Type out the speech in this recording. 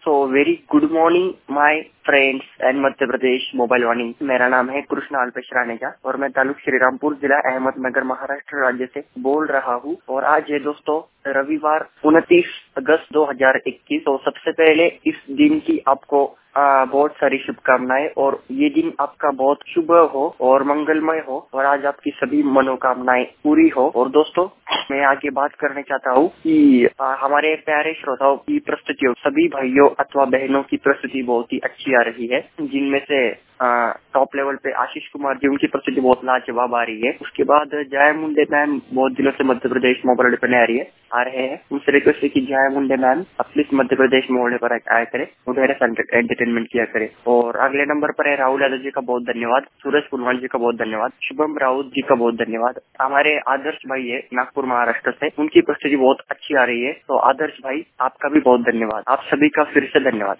So very good morning my friends and Madhya Pradesh mobile Vaani. मेरा नाम है कृष्ण अल्पेश रानेजा और मैं तालुक श्रीरामपुर जिला अहमदनगर महाराष्ट्र राज्य से बोल रहा हूँ। और आज है दोस्तों रविवार 29 अगस्त 2021। तो सबसे पहले इस दिन की आपको बहुत सारी शुभकामनाएं और ये दिन आपका बहुत शुभ हो और मंगलमय हो और आज आपकी सभी मनोकामनाएं पूरी हो। और दोस्तों मैं आगे बात करना चाहता हूँ कि हमारे प्यारे श्रोताओं की प्रस्तुतियों, सभी भाइयों अथवा बहनों की प्रस्तुति बहुत ही अच्छी आ रही है, जिनमें से टॉप लेवल पे आशीष कुमार जी, उनकी प्रस्तुति बहुत लाजवाब आ रही है। उसके बाद जया मुंडे मैम बहुत दिनों से मध्य प्रदेश मोबाइल पे आ रहे हैं। उनसे रिक्वेस्ट है कि Jaya Munde ma'am please Madhya Pradesh mobile पर आया करे, उधर एंटरटेनमेंट किया करे। और अगले नंबर पर है राहुल यादव जी का बहुत धन्यवाद, सूरज कुलवाल जी का बहुत धन्यवाद, शुभम राउत जी का बहुत धन्यवाद। हमारे आदर्श भाई है नागपुर महाराष्ट्र से, उनकी प्रस्तुति बहुत अच्छी आ रही है। तो आदर्श भाई आपका भी बहुत धन्यवाद। आप सभी का फिर से धन्यवाद।